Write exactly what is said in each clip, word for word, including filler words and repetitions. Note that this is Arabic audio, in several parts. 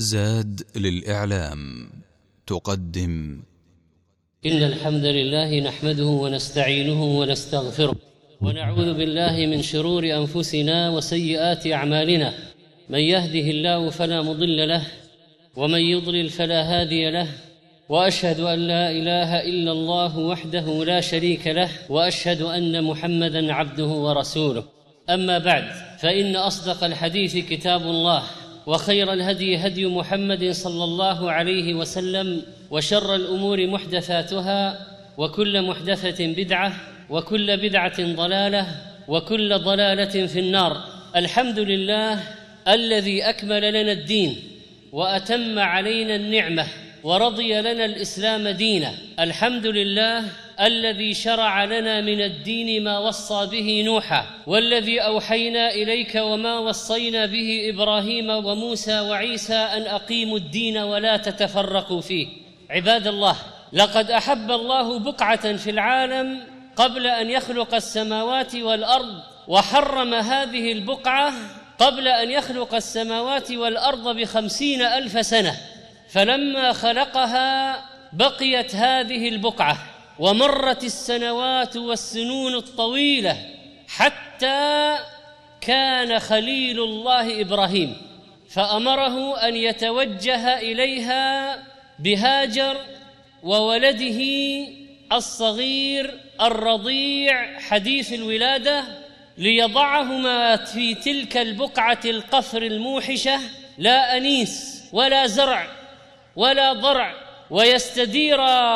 زاد للإعلام تقدم. إن الحمد لله نحمده ونستعينه ونستغفره ونعوذ بالله من شرور أنفسنا وسيئات أعمالنا. من يهده الله فلا مضل له ومن يضلل فلا هادي له، وأشهد أن لا إله إلا الله وحده لا شريك له، وأشهد أن محمدًا عبده ورسوله. أما بعد، فإن أصدق الحديث كتاب الله، وخير الهدي هدي محمد صلى الله عليه وسلم، وشر الأمور محدثاتها، وكل محدثة بدعة، وكل بدعة ضلالة، وكل ضلالة في النار. الحمد لله الذي أكمل لنا الدين وأتم علينا النعمة ورضي لنا الإسلام دينا. الحمد لله الذي شرع لنا من الدين ما وصى به نوحا، والذي أوحينا إليك وما وصينا به إبراهيم وموسى وعيسى أن أقيموا الدين ولا تتفرقوا فيه. عباد الله، لقد أحب الله بقعة في العالم قبل أن يخلق السماوات والأرض، وحرم هذه البقعة قبل أن يخلق السماوات والأرض بخمسين ألف سنة. فلما خلقها بقيت هذه البقعة، ومرت السنوات والسنون الطويلة حتى كان خليل الله إبراهيم، فأمره أن يتوجه إليها بهاجر وولده الصغير الرضيع حديث الولادة، ليضعهما في تلك البقعة القفر الموحشة، لا أنيس ولا زرع ولا ضرع، ويستدير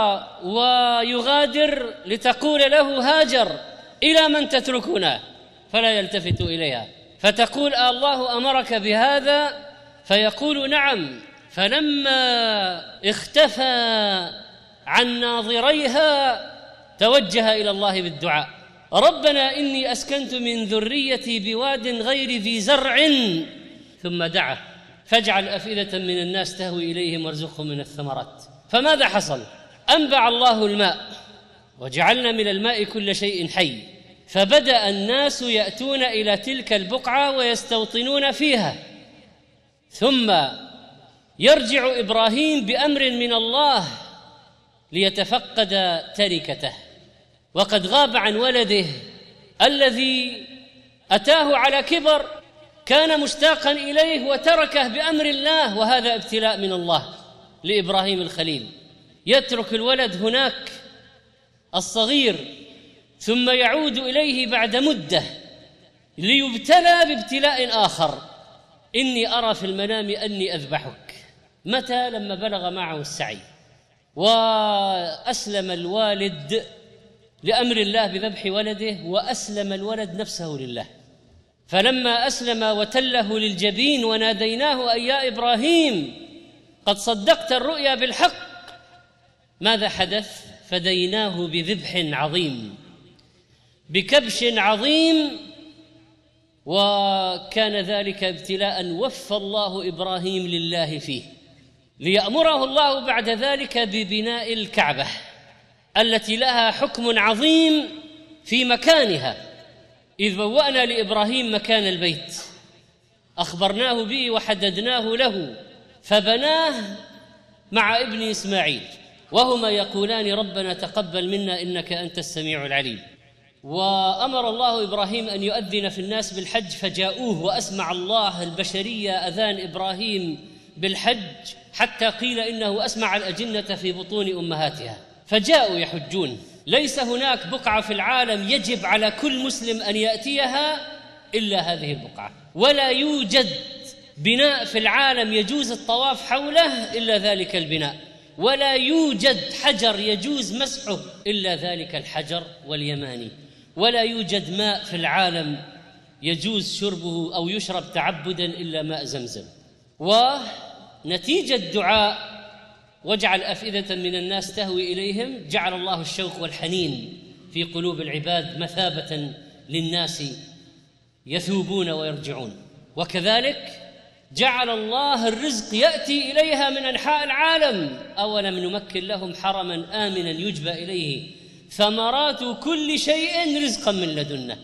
ويغادر لتقول له هاجر: إلى من تتركنا؟ فلا يلتفت إليها، فتقول: الله أمرك بهذا؟ فيقول: نعم. فلما اختفى عن ناظريها توجه إلى الله بالدعاء: ربنا إني أسكنت من ذريتي بواد غير ذي زرع، ثم دعا: فاجعل أفئدة من الناس تهوي إليهم وارزقهم من الثمرات. فماذا حصل؟ أنبع الله الماء، وجعلنا من الماء كل شيء حي، فبدأ الناس يأتون إلى تلك البقعة ويستوطنون فيها. ثم يرجع إبراهيم بأمر من الله ليتفقد تركته، وقد غاب عن ولده الذي أتاه على كبر، كان مشتاقا إليه وتركه بأمر الله. وهذا ابتلاء من الله لإبراهيم الخليل، يترك الولد هناك الصغير ثم يعود إليه بعد مدة ليبتلى بابتلاء آخر: إني أرى في المنام أني أذبحك. متى؟ لما بلغ معه السعي وأسلم الوالد لأمر الله بذبح ولده، وأسلم الولد نفسه لله. فلما أسلم وتله للجبين وناديناه: أي يا إبراهيم قد صدقت الرؤيا بالحق، ماذا حدث؟ فديناه بذبح عظيم، بكبش عظيم. وكان ذلك ابتلاء وفى الله إبراهيم لله فيه، ليأمره الله بعد ذلك ببناء الكعبة التي لها حكم عظيم في مكانها. إذ بوأنا لإبراهيم مكان البيت، أخبرناه به وحددناه له، فبناه مع ابن إسماعيل، وهما يقولان: ربنا تقبل منا إنك أنت السميع العليم. وأمر الله إبراهيم أن يؤذن في الناس بالحج، فجاءوه، وأسمع الله البشرية أذان إبراهيم بالحج حتى قيل إنه أسمع الأجنة في بطون أمهاتها. فجاءوا يحجون. ليس هناك بقعة في العالم يجب على كل مسلم أن يأتيها إلا هذه البقعة، ولا يوجد بناء في العالم يجوز الطواف حوله إلا ذلك البناء، ولا يوجد حجر يجوز مسحه إلا ذلك الحجر واليماني، ولا يوجد ماء في العالم يجوز شربه أو يشرب تعبدا إلا ماء زمزم. ونتيجة دعاء واجعل أفئدة من الناس تهوي إليهم، جعل الله الشوق والحنين في قلوب العباد مثابة للناس يثوبون ويرجعون. وكذلك جعل الله الرزق يأتي إليها من أنحاء العالم: أولم نمكن لهم حرما آمنا يجبى إليه ثمرات كل شيء رزقا من لدنا.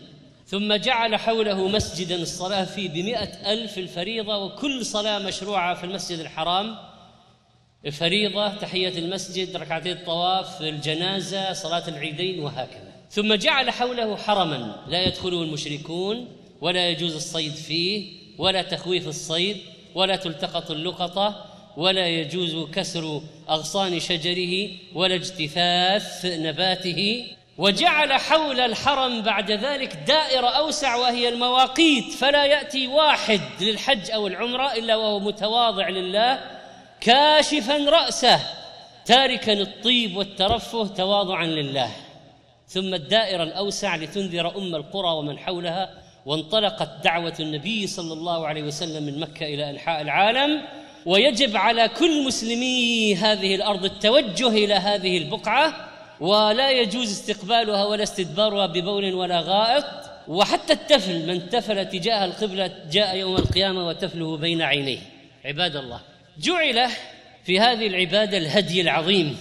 ثم جعل حوله مسجدا الصلاة فيه بمئة ألف الفريضة، وكل صلاة مشروعة في المسجد الحرام، الفريضة تحية المسجد، ركعتين الطواف، الجنازة، صلاة العيدين، وهكذا. ثم جعل حوله حرما لا يدخله المشركون، ولا يجوز الصيد فيه، ولا تخويف الصيد، ولا تلتقط اللقطة، ولا يجوز كسر أغصان شجره، ولا اجتثاث نباته. وجعل حول الحرم بعد ذلك دائرة أوسع وهي المواقيت، فلا يأتي واحد للحج أو العمرة إلا وهو متواضع لله كاشفا رأسه تاركا الطيب والترفه تواضعا لله. ثم الدائرة الأوسع لتنذر أم القرى ومن حولها. وانطلقت دعوة النبي صلى الله عليه وسلم من مكة إلى أنحاء العالم، ويجب على كل مسلمي هذه الأرض التوجه إلى هذه البقعة، ولا يجوز استقبالها ولا استدبارها ببول ولا غائط. وحتى التفل، من تفل تجاه القبلة جاء يوم القيامة وتفله بين عينيه. عباد الله، جعل في هذه العبادة الهدي العظيم،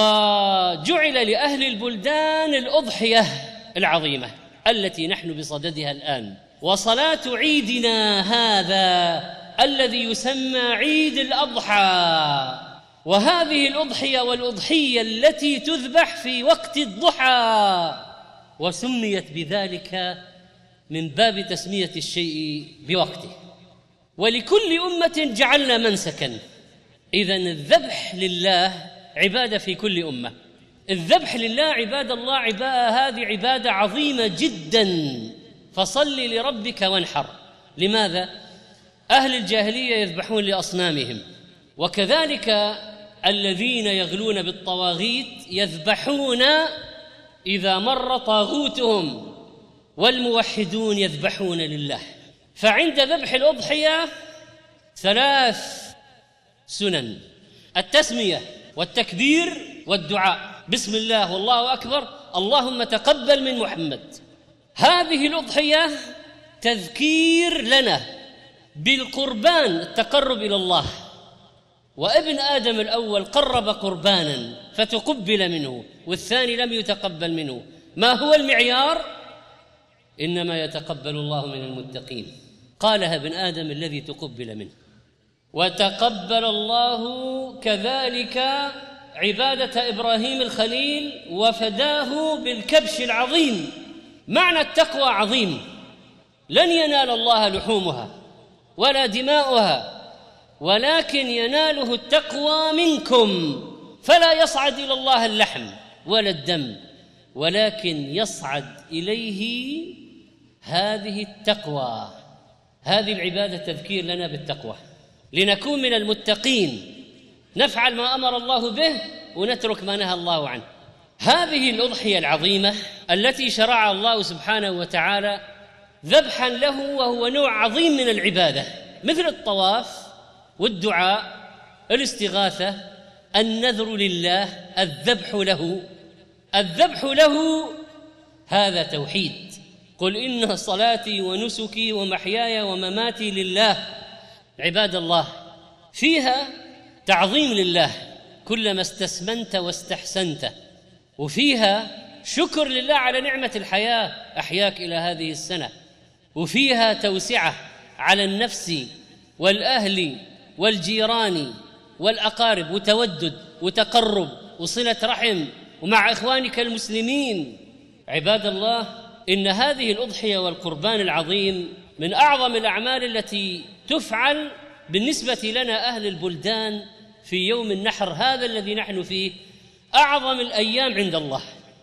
وجعل لأهل البلدان الأضحية العظيمة التي نحن بصددها الآن. وصلاة عيدنا هذا الذي يسمى عيد الأضحى، وهذه الأضحية والأضحية التي تذبح في وقت الضحى، وسميت بذلك من باب تسمية الشيء بوقته. ولكل أمة جعلنا منسكا. إذن الذبح لله عبادة في كل أمة. الذبح لله عباد الله عبادة، هذه عبادة عظيمة جدا. فصل لربك وانحر. لماذا؟ أهل الجاهلية يذبحون لأصنامهم، وكذلك الذين يغلون بالطواغيت يذبحون إذا مر طاغوتهم، والموحدون يذبحون لله. فعند ذبح الأضحية ثلاث سنن: التسمية والتكبير والدعاء، بسم الله والله أكبر، اللهم تقبل من محمد. هذه الأضحية تذكير لنا بالقربان، التقرب إلى الله. وابن آدم الأول قرب قربانا فتقبل منه، والثاني لم يتقبل منه. ما هو المعيار؟ إنما يتقبل الله من المتقين. قالها ابن آدم الذي تقبل منه. وتقبل الله كذلك عبادة إبراهيم الخليل وفداه بالكبش العظيم. معنى التقوى عظيم. لن ينال الله لحومها ولا دماؤها، ولكن يناله التقوى منكم. فلا يصعد إلى الله اللحم ولا الدم، ولكن يصعد إليه هذه التقوى. هذه العبادة تذكير لنا بالتقوى، لنكون من المتقين، نفعل ما أمر الله به ونترك ما نهى الله عنه. هذه الأضحية العظيمة التي شرعها الله سبحانه وتعالى ذبحا له، وهو نوع عظيم من العبادة، مثل الطواف والدعاء، الاستغاثة، النذر لله، الذبح له. الذبح له هذا توحيد. قل إن صلاتي ونسكي ومحياي ومماتي لله. عباد الله، فيها تعظيم لله كلما استسمنت واستحسنت، وفيها شكر لله على نعمة الحياة أحياك إلى هذه السنة، وفيها توسعة على النفس والأهل والجيران والأقارب، وتودد وتقرب وصلة رحم، ومع إخوانك المسلمين. عباد الله، إن هذه الأضحية والقربان العظيم من أعظم الأعمال التي تفعل بالنسبة لنا أهل البلدان في يوم النحر هذا الذي نحن فيه، أعظم الأيام عند الله.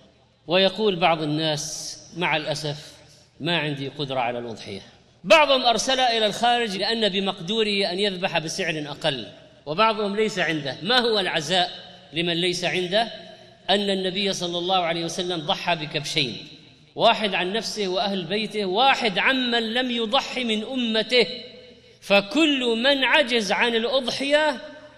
ويقول بعض الناس مع الأسف: ما عندي قدرة على الأضحية. بعضهم أرسل إلى الخارج لأن بمقدوره أن يذبح بسعر أقل، وبعضهم ليس عنده. ما هو العزاء لمن ليس عنده؟ أن النبي صلى الله عليه وسلم ضحى بكبشين، واحد عن نفسه وأهل بيته، واحد عمن لم يضحي من أمته. فكل من عجز عن الأضحية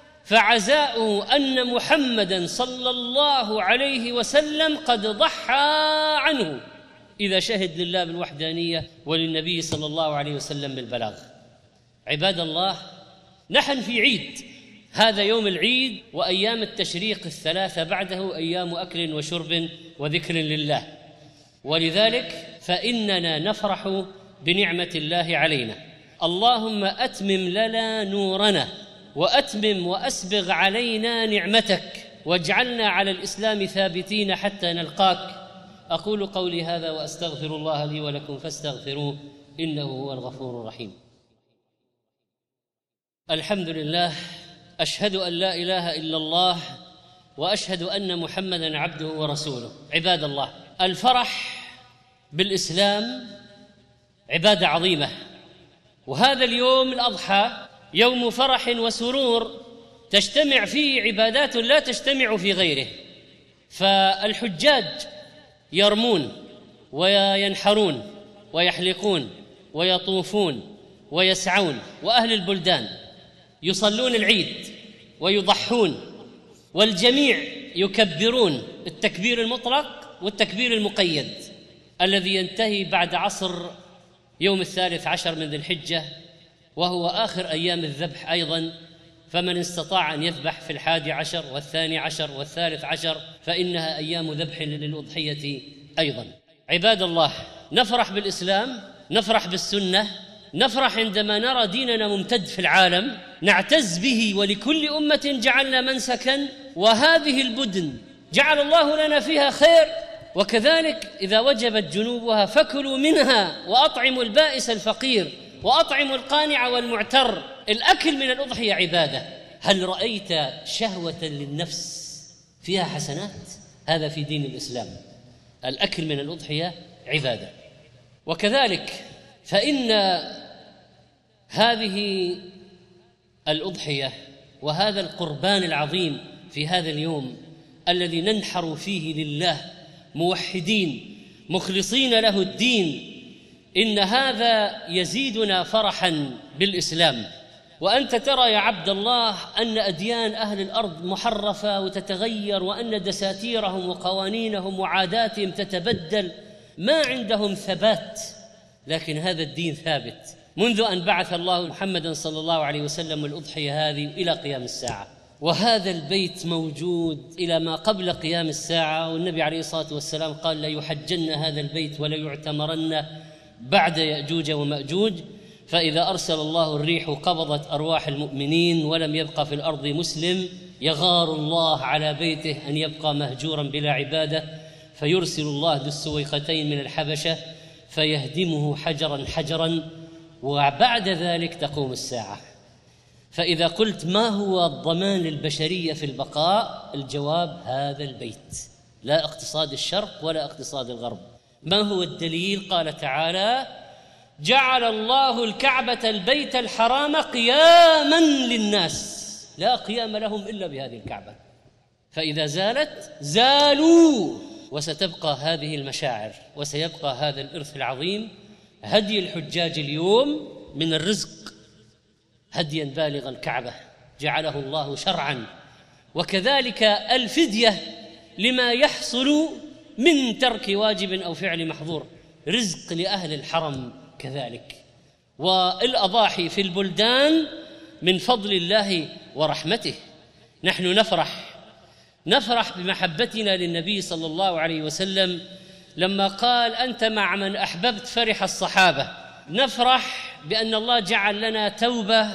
فعزاؤه أن محمدًا صلى الله عليه وسلم قد ضحى عنه، إذا شهد لله بالوحدانية وللنبي صلى الله عليه وسلم بالبلاغ. عباد الله، نحن في عيد، هذا يوم العيد، وأيام التشريق الثلاثة بعده أيام أكل وشرب وذكر لله. ولذلك فإننا نفرح بنعمة الله علينا. اللهم أتمم لنا نورنا وأتمم وأسبغ علينا نعمتك واجعلنا على الإسلام ثابتين حتى نلقاك. أقول قولي هذا وأستغفر الله لي ولكم فاستغفروه إنه هو الغفور الرحيم. الحمد لله، أشهد أن لا إله إلا الله وأشهد أن محمدًا عبده ورسوله. عباد الله، الفرح بالإسلام عبادة عظيمة، وهذا اليوم الأضحى يوم فرح وسرور تجتمع فيه عبادات لا تجتمع في غيره. فالحجاج يرمون وينحرون ويحلقون ويطوفون ويسعون، وأهل البلدان يصلون العيد ويضحون، والجميع يكبرون التكبير المطلق والتكبير المقيد الذي ينتهي بعد عصر يوم الثالث عشر من ذي الحجة، وهو آخر أيام الذبح أيضا. فمن استطاع أن يذبح في الحادي عشر والثاني عشر والثالث عشر فإنها أيام ذبح للأضحية أيضا. عباد الله، نفرح بالإسلام، نفرح بالسنة، نفرح عندما نرى ديننا ممتد في العالم، نعتز به، ولكل أمة جعلنا منسكا، وهذه البدن جعل الله لنا فيها خير. وكذلك إذا وجبت جنوبها فكلوا منها وأطعموا البائس الفقير وأطعموا القانع والمعتر. الأكل من الأضحية عبادة. هل رأيت شهوة للنفس فيها حسنات؟ هذا في دين الإسلام. الأكل من الأضحية عبادة. وكذلك فإن هذه الأضحية وهذا القربان العظيم في هذا اليوم الذي ننحر فيه لله موحدين مخلصين له الدين، إن هذا يزيدنا فرحا بالإسلام. وأنت ترى يا عبد الله أن أديان أهل الأرض محرفة وتتغير، وأن دساتيرهم وقوانينهم وعاداتهم تتبدل، ما عندهم ثبات، لكن هذا الدين ثابت منذ أن بعث الله محمدا صلى الله عليه وسلم الأضحية هذه إلى قيام الساعة. وهذا البيت موجود إلى ما قبل قيام الساعة، والنبي عليه الصلاة والسلام قال: لا يحجن هذا البيت ولا يعتمرن بعد يأجوج ومأجوج. فإذا أرسل الله الريح قبضت أرواح المؤمنين ولم يبقى في الأرض مسلم، يغار الله على بيته أن يبقى مهجورا بلا عبادة، فيرسل الله ذو السويقتين من الحبشة فيهدمه حجرا حجرا، وبعد ذلك تقوم الساعة. فإذا قلت ما هو الضمان للبشرية في البقاء؟ الجواب هذا البيت، لا اقتصاد الشرق ولا اقتصاد الغرب. ما هو الدليل؟ قال تعالى: جعل الله الكعبة البيت الحرام قياما للناس، لا قيام لهم إلا بهذه الكعبة، فإذا زالت زالوا. وستبقى هذه المشاعر وسيبقى هذا الإرث العظيم. هدي الحجاج اليوم من الرزق هديا بالغ الكعبة جعله الله شرعا، وكذلك الفدية لما يحصل من ترك واجب أو فعل محظور، رزق لأهل الحرم كذلك. والأضاحي في البلدان من فضل الله ورحمته. نحن نفرح نفرح بمحبتنا للنبي صلى الله عليه وسلم لما قال: أنت مع من أحببت. فرح الصحابة. نفرح بأن الله جعل لنا توبة،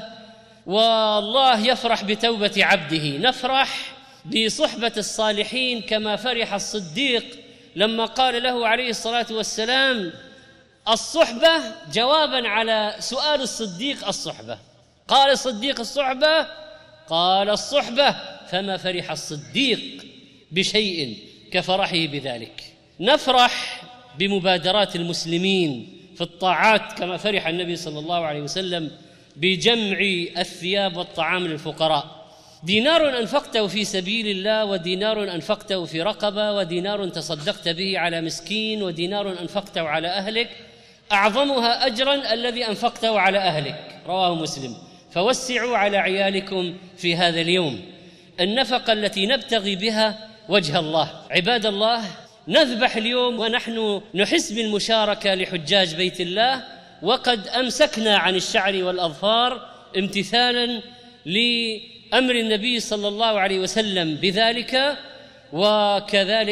والله يفرح بتوبة عبده. نفرح بصحبة الصالحين كما فرح الصديق لما قال له عليه الصلاة والسلام: الصحبة، جوابا على سؤال الصديق: الصحبة. قال الصديق: الصحبة؟ قال: الصحبة. فما فرح الصديق بشيء كفرحه بذلك. نفرح بمبادرات المسلمين في الطاعات كما فرح النبي صلى الله عليه وسلم بجمع الثياب والطعام للفقراء. دينار أنفقته في سبيل الله، ودينار أنفقته في رقبة، ودينار تصدقت به على مسكين، ودينار أنفقته على أهلك، أعظمها أجرا الذي أنفقته على أهلك. رواه مسلم. فوسعوا على عيالكم في هذا اليوم النفقة التي نبتغي بها وجه الله. عباد الله، نذبح اليوم ونحن نحس بالمشاركة لحجاج بيت الله، وقد أمسكنا عن الشعر والأظفار امتثالا لأمر النبي صلى الله عليه وسلم بذلك. وكذلك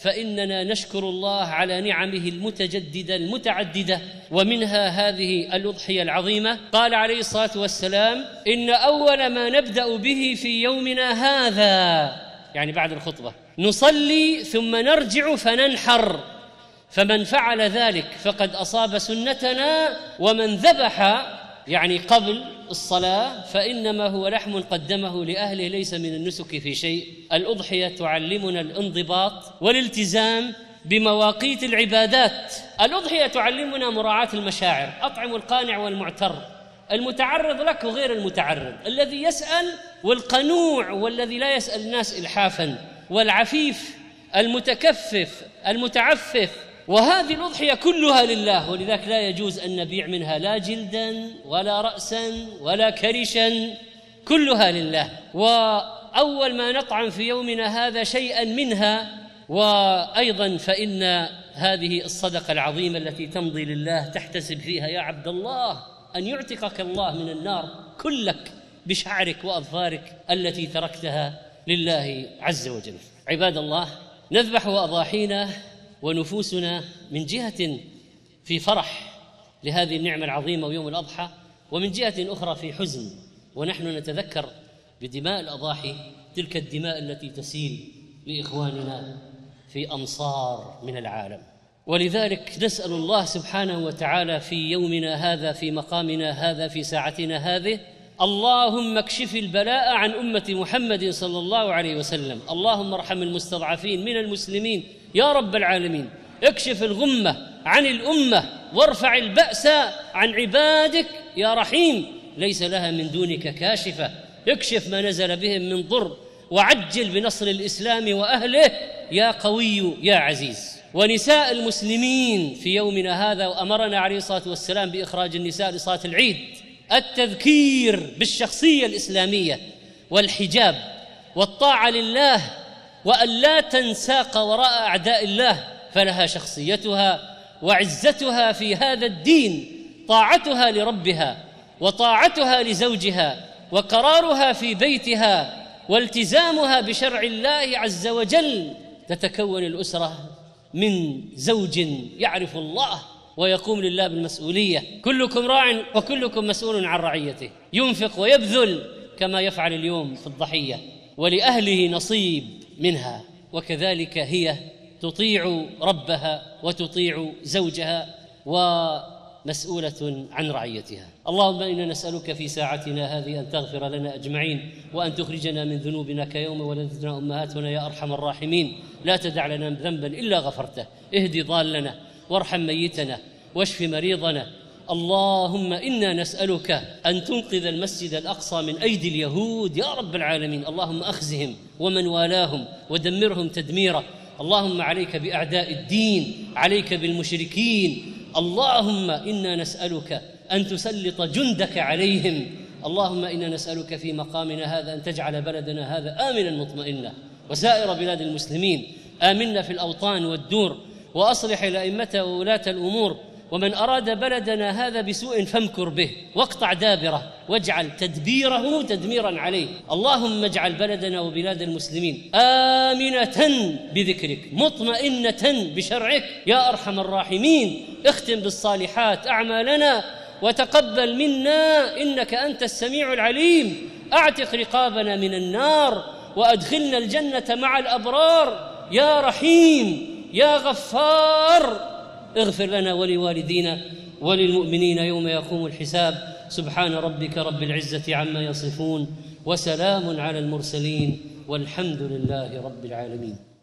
فإننا نشكر الله على نعمه المتجددة المتعددة، ومنها هذه الأضحية العظيمة. قال عليه الصلاة والسلام: إن أول ما نبدأ به في يومنا هذا، يعني بعد الخطبة، نصلي ثم نرجع فننحر، فمن فعل ذلك فقد أصاب سنتنا، ومن ذبح يعني قبل الصلاة فإنما هو لحم قدمه لأهله ليس من النسك في شيء. الأضحية تعلمنا الانضباط والالتزام بمواقيت العبادات. الأضحية تعلمنا مراعاة المشاعر. أطعم القانع والمعتر، المتعرض لك وغير المتعرض، الذي يسأل والقنوع والذي لا يسأل الناس إلحافا، والعفيف المتكفف المتعفف. وهذه الأضحية كلها لله، ولذلك لا يجوز أن نبيع منها لا جلدا ولا رأسا ولا كرشا، كلها لله. وأول ما نطعم في يومنا هذا شيئا منها. وأيضا فإن هذه الصدقة العظيمة التي تمضي لله تحتسب فيها يا عبد الله أن يعتقك الله من النار كلك بشعرك وأظفارك التي تركتها لله عز وجل. عباد الله، نذبح أضاحينا ونفوسنا من جهة في فرح لهذه النعمة العظيمة ويوم الأضحى، ومن جهة أخرى في حزن، ونحن نتذكر بدماء الأضاحي تلك الدماء التي تسيل لإخواننا في أمصار من العالم. ولذلك نسأل الله سبحانه وتعالى في يومنا هذا، في مقامنا هذا، في ساعتنا هذه: اللهم اكشف البلاء عن أمة محمد صلى الله عليه وسلم، اللهم ارحم المستضعفين من المسلمين يا رب العالمين، اكشف الغمة عن الأمة وارفع البأس عن عبادك يا رحيم، ليس لها من دونك كاشفة، اكشف ما نزل بهم من ضر وعجل بنصر الإسلام وأهله يا قوي يا عزيز. ونساء المسلمين في يومنا هذا، وأمرنا عليه الصلاة والسلام بإخراج النساء لصلاة العيد، التذكير بالشخصية الإسلامية والحجاب والطاعة لله، وأن لا تنساق وراء أعداء الله، فلها شخصيتها وعزتها في هذا الدين، طاعتها لربها وطاعتها لزوجها وقرارها في بيتها والتزامها بشرع الله عز وجل. تتكون الأسرة من زوج يعرف الله ويقوم لله بالمسؤولية. كلكم راع وكلكم مسؤول عن رعيته، ينفق ويبذل كما يفعل اليوم في الضحية، ولأهله نصيب منها. وكذلك هي تطيع ربها وتطيع زوجها ومسؤولة عن رعيتها. اللهم إنا نسألك في ساعتنا هذه أن تغفر لنا أجمعين، وأن تخرجنا من ذنوبنا كيوم ولدتنا أمهاتنا يا أرحم الراحمين. لا تدع لنا ذنبا إلا غفرته، اهدي ضالنا وارحم ميتنا واشف مريضنا. اللهم إنا نسألك أن تنقذ المسجد الأقصى من أيدي اليهود يا رب العالمين، اللهم أخزهم ومن والاهم ودمرهم تدميرا. اللهم عليك بأعداء الدين، عليك بالمشركين. اللهم إنا نسألك أن تسلط جندك عليهم. اللهم إنا نسألك في مقامنا هذا أن تجعل بلدنا هذا آمنا مطمئنا، وسائر بلاد المسلمين آمنا في الأوطان والدور، وأصلح الأئمة وولاة الأمور، ومن أراد بلدنا هذا بسوء فامكر به واقطع دابره واجعل تدبيره تدميرا عليه. اللهم اجعل بلدنا وبلاد المسلمين آمنة بذكرك مطمئنة بشرعك يا أرحم الراحمين. اختم بالصالحات أعمالنا وتقبل منا إنك أنت السميع العليم. أعتق رقابنا من النار وأدخلنا الجنة مع الأبرار يا رحيم يا غفار. اغفر لنا ولوالدينا وللمؤمنين يوم يقوم الحساب. سبحان ربك رب العزة عما يصفون، وسلام على المرسلين، والحمد لله رب العالمين.